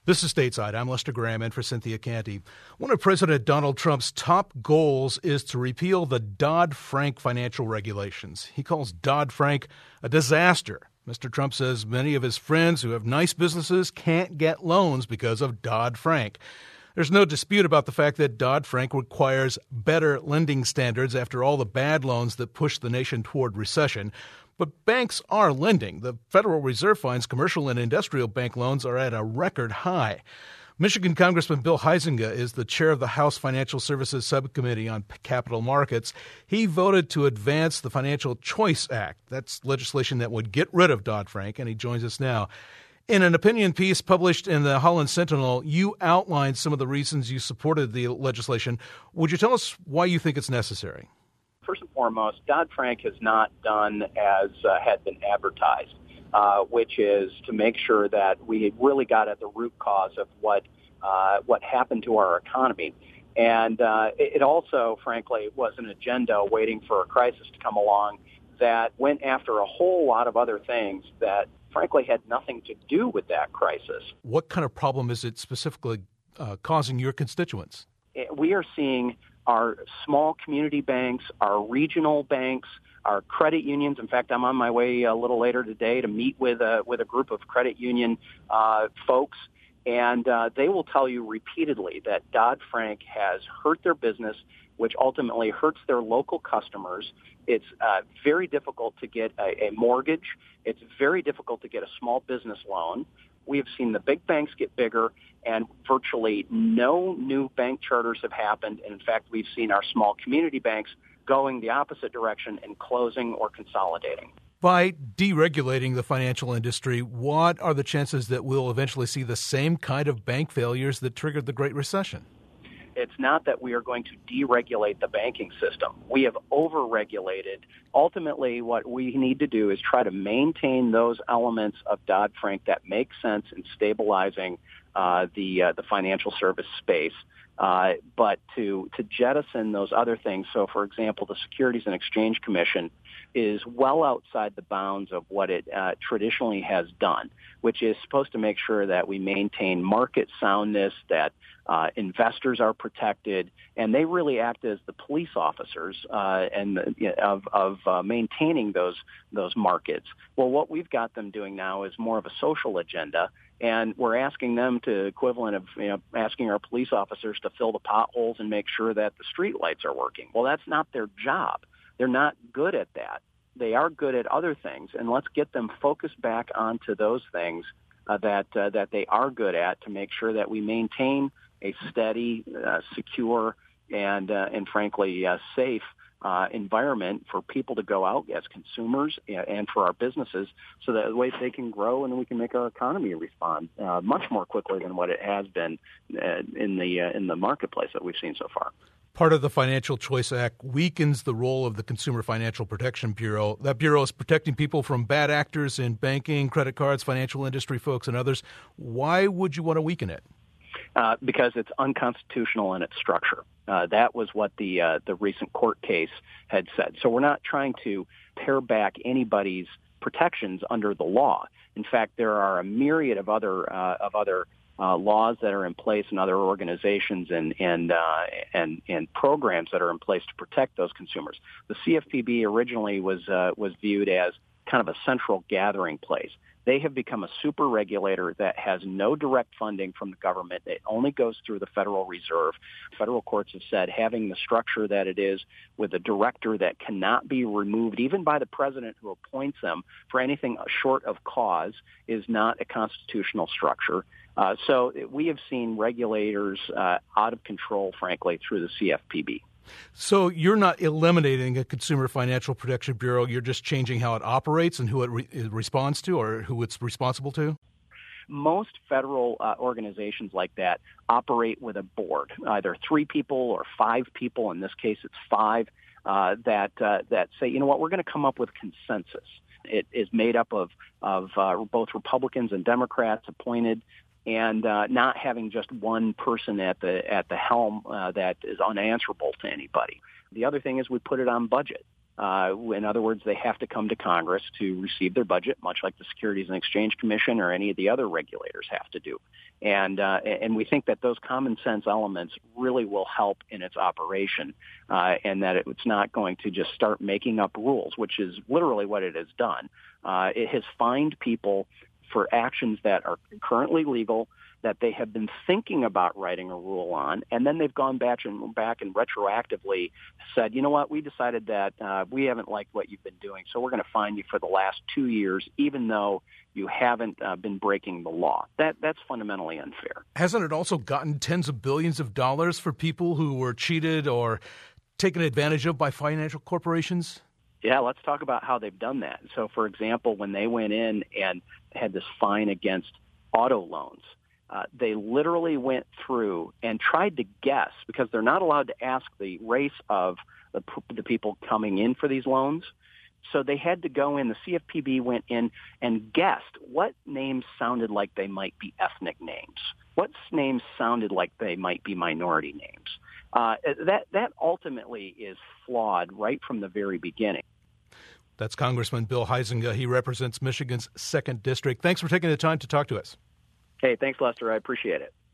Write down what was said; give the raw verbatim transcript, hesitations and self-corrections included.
This is Stateside. I'm Lester Graham in for Cynthia Canty. One of President Donald Trump's top goals is to repeal the Dodd-Frank financial regulations. He calls Dodd-Frank a disaster. Mister Trump says many of his friends who have nice businesses can't get loans because of Dodd-Frank. There's no dispute about the fact that Dodd-Frank requires better lending standards after all the bad loans that pushed the nation toward recession. But banks are lending. The Federal Reserve finds commercial and industrial bank loans are at a record high. Michigan Congressman Bill Huizenga is the chair of the House Financial Services Subcommittee on Capital Markets. He voted to advance the Financial Choice Act. That's legislation that would get rid of Dodd-Frank, and he joins us now. In an opinion piece published in the Holland Sentinel, you outlined some of the reasons you supported the legislation. Would you tell us why you think it's necessary? First and foremost, Dodd-Frank has not done as uh, had been advertised, uh, which is to make sure that we really got at the root cause of what uh, what happened to our economy. And uh, it also, frankly, was an agenda waiting for a crisis to come along that went after a whole lot of other things that, frankly, had nothing to do with that crisis. What kind of problem is it specifically uh, causing your constituents? We are seeing our small community banks, our regional banks, our credit unions. In fact, I'm on my way a little later today to meet with a, with a group of credit union uh, folks, and uh, they will tell you repeatedly that Dodd-Frank has hurt their business, which ultimately hurts their local customers. It's uh, very difficult to get a, a mortgage. It's very difficult to get a small business loan. We have seen the big banks get bigger, and virtually no new bank charters have happened. And in fact, we've seen our small community banks going the opposite direction and closing or consolidating. By deregulating the financial industry, what are the chances that we'll eventually see the same kind of bank failures that triggered the Great Recession? It's not that we are going to deregulate the banking system. We have overregulated. Ultimately, what we need to do is try to maintain those elements of Dodd-Frank that make sense in stabilizing uh, the uh, the financial service space. Uh, but to to jettison those other things. So, for example, the Securities and Exchange Commission is well outside the bounds of what it uh, traditionally has done, which is supposed to make sure that we maintain market soundness, that uh, investors are protected, and they really act as the police officers uh, and uh, of of uh, maintaining those those markets. Well, what we've got them doing now is more of a social agenda. And we're asking them to equivalent of you know, asking our police officers to fill the potholes and make sure that the street lights are working. Well, that's not their job. They're not good at that. They are good at other things, and let's get them focused back onto those things uh, that uh, that they are good at to make sure that we maintain a steady, uh, secure, and uh, and frankly uh, safe Uh, environment for people to go out as consumers and for our businesses so that way they can grow and we can make our economy respond uh, much more quickly than what it has been uh, in the uh, in the marketplace that we've seen so far. Part of the Financial Choice Act weakens the role of the Consumer Financial Protection Bureau. That bureau is protecting people from bad actors in banking, credit cards, financial industry folks, and others. Why would you want to weaken it? Uh, because it's unconstitutional in its structure. Uh, that was what the uh, the recent court case had said. So we're not trying to pare back anybody's protections under the law. In fact, there are a myriad of other uh, of other uh, laws that are in place and other organizations and and uh, and and programs that are in place to protect those consumers. The C F P B originally was uh, was viewed as kind of a central gathering place. They have become a super regulator that has no direct funding from the government. It only goes through the Federal Reserve. Federal courts have said having the structure that it is with a director that cannot be removed even by the president who appoints them for anything short of cause is not a constitutional structure. Uh, so we have seen regulators uh, out of control, frankly, through the C F P B. So you're not eliminating a Consumer Financial Protection Bureau. You're just changing how it operates and who it, re- it responds to or who it's responsible to? Most federal uh, organizations like that operate with a board, either three people or five people. In this case, it's five uh, that uh, that say, you know what, we're going to come up with consensus. It is made up of, of uh, both Republicans and Democrats appointed, and uh, not having just one person at the at the helm uh, that is unanswerable to anybody. The other thing is we put it on budget. Uh, in other words, they have to come to Congress to receive their budget, much like the Securities and Exchange Commission or any of the other regulators have to do. And uh, and we think that those common sense elements really will help in its operation, uh, and that it's not going to just start making up rules, which is literally what it has done. Uh, it has fined people for actions that are currently legal, that they have been thinking about writing a rule on, and then they've gone back and back and retroactively said, you know what, we decided that uh, we haven't liked what you've been doing, so we're going to fine you for the last two years, even though you haven't uh, been breaking the law. That that's fundamentally unfair. Hasn't it also gotten tens of billions of dollars for people who were cheated or taken advantage of by financial corporations? Yeah, let's talk about how they've done that. So, for example, when they went in and had this fine against auto loans, uh, they literally went through and tried to guess, because they're not allowed to ask the race of the, the people coming in for these loans. So they had to go in, the C F P B went in and guessed what names sounded like they might be ethnic names, what names sounded like they might be minority names. Uh, that that ultimately is flawed right from the very beginning. That's Congressman Bill Huizenga. He represents Michigan's second District. Thanks for taking the time to talk to us. Hey, thanks, Lester. I appreciate it.